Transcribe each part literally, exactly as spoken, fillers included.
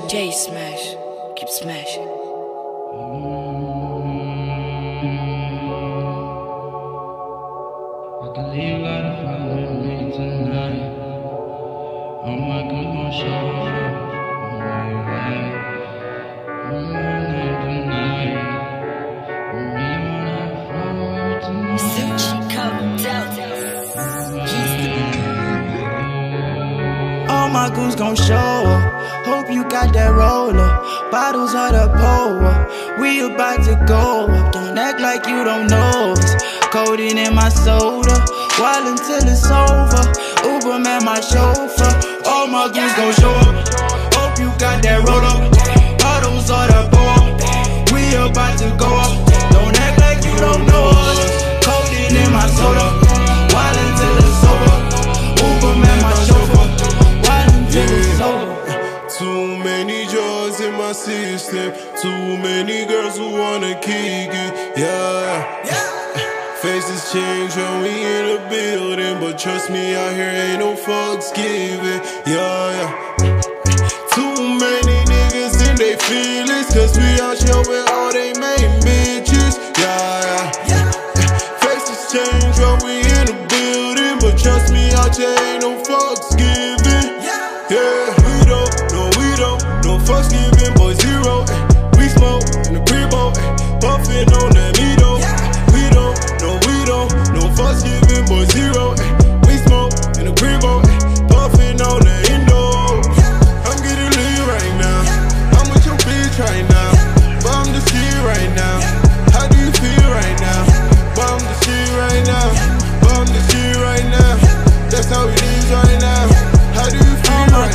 J Smash, keep smashing. I can leave out if I let me tonight. Oh my God, gon' show up. Alright. Tonight. We wanna fall tonight. Sushi come down. All my goons gon' show up. Hope you got that roller. Bottles of the pole. We about to go up. Don't act like you don't know us. Codeine in my soda. While until it's over. Uber man, my chauffeur. All my goons gon' show up. Hope you got that roller. Bottles of the pole. We about to go up. Don't act like you don't know us. Codeine in my soda. While until it's over. Uber man, my chauffeur. While until it's over. Too many drugs in my system. Too many girls who wanna kick it. Yeah, yeah. Faces change when we in the building, but trust me, out here ain't no fucks given. Yeah, yeah. Too many niggas in they feelings, cause we out here with all they main bitches. Yeah, yeah. Faces change when we in the building, but trust me, out here ain't no fucks given. Yeah, we don't, no we don't, no fucks given, boy zero. Ay. We smoke in the crib, ay. Puffin' on that Mito. We don't, no we don't, no fucks given, boy zero. Ay. We smoke in the crib, ay. Puffin' on the Indo. I'm getting lit right now. I'm with your bitch right now. Bomb the shit right now. How do you feel right now? Bomb the shit right now. Bomb the shit right now. That's how it is right now. How do you feel right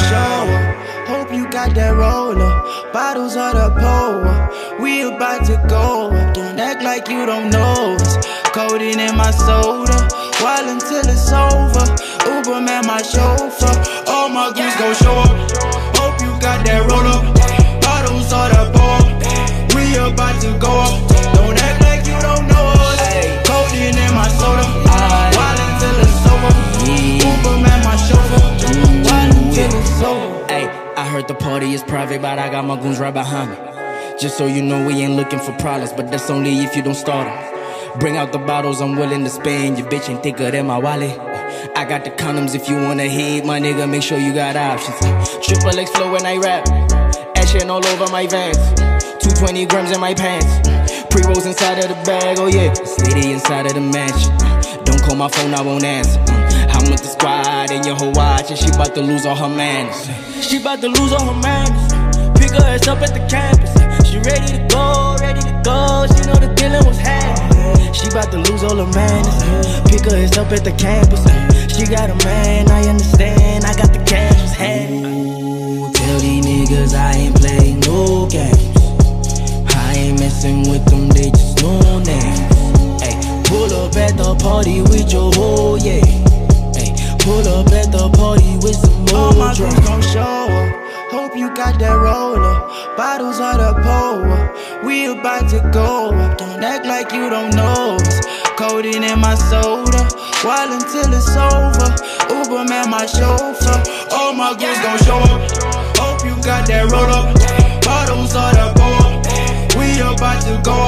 now? Hope you got that roller. Bottles of the pole. We about to go up. Don't act like you don't know us. Codeine in my soda. While until it's over. Uber man, my chauffeur. All my goons gon' show up. Hope you got that roller. Bottles of the pole. We about to go up. Don't act like you don't know us. Codeine in my soda. While until it's over. Uber man, my chauffeur. While until it's over. Ay, I heard the party is private, but I got my goons right behind me. Just so you know, we ain't looking for problems, but that's only if you don't start them. Bring out the bottles, I'm willing to spend. Your bitch ain't thicker than my wallet. I got the condoms if you wanna hit, my nigga, make sure you got options. Triple X flow when I rap. Action all over my vans. two twenty grams in my pants. Pre-rolls inside of the bag, oh yeah. This lady inside of the mansion. Don't call my phone, I won't answer. I'm with the squad and your whole watch, and she bout to lose all her manners. She bout to lose all her manners. Pick her ass up at the campus. She ready to go, ready to go. She know the dealing was happening. She bout to lose all her manners. Pick her ass up at the campus. She got a man, I understand. I got the cash, was happy. Ooh, tell these niggas I ain't playing no games. I ain't messing with them, they just know names. Ay, pull up at the party with your whole yeah. Pull up at the party with some more. All my goons gon' show up. Hope you got that roller. Bottles of the pole. We about to go up. Don't act like you don't know us. Codeine in my soda. While until it's over. Uber man, my chauffeur. All my goons gon' show up. Hope you got that roller. Bottles of the pole. We about to go